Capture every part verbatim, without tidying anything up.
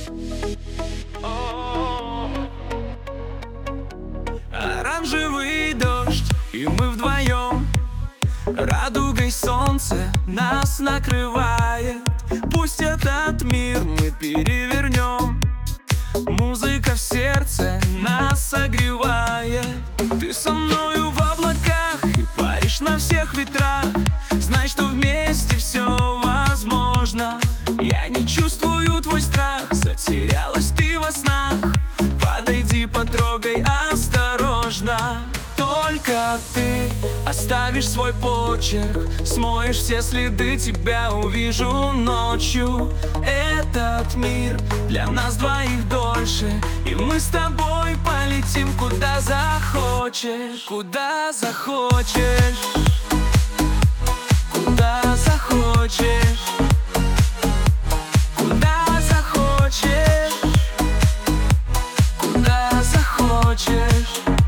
Оранжевый дождь, и мы вдвоем. Радугой солнце нас накрывает. Пусть этот мир мы перевернем. Музыка в сердце нас согревает. Ты со мною в облаках и паришь на всех ветрах. Знай, что вместе все возможно. Я не чувствую твой страх. Затерялась ты во снах. Подойди, потрогай осторожно. Только ты оставишь свой почерк, смоешь все следы, тебя увижу ночью. Этот мир для нас двоих дольше, и мы с тобой полетим куда захочешь. Куда захочешь, куда захочешь, куда захочешь, куда захочешь.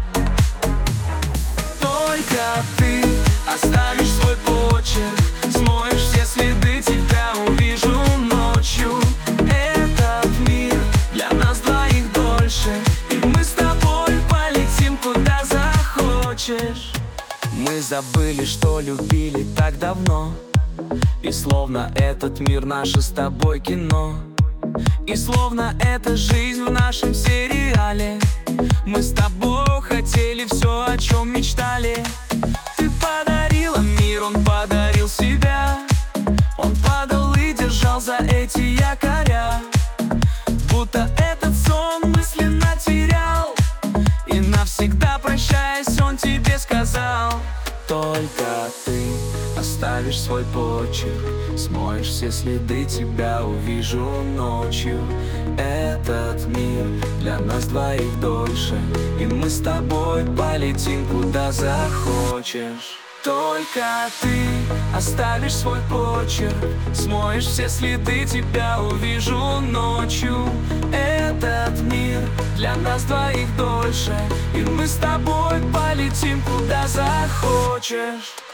Ты оставишь свой почерк, смоешь все следы, тебя увижу ночью. Этот мир для нас двоих дольше, и мы с тобой полетим куда захочешь. Мы забыли, что любили так давно, и словно этот мир наше с тобой кино. И словно это жизнь в нашем сериале. Мы с тобой хотели все, о чем мечтали. Ты подарила мир, он подарил себя. Он падал и держал за эти якоря, будто этот сон мысленно терял. И навсегда прощаясь, он тебе сказал: только ты оставишь свой почерк, смоешь все следы, тебя увижу ночью. Этот мир для нас двоих дольше, и мы с тобой полетим куда захочешь. Только ты оставишь свой почерк, смоешь все следы, тебя увижу ночью. Этот мир для нас двоих дольше, и мы с тобой полетим куда захочешь.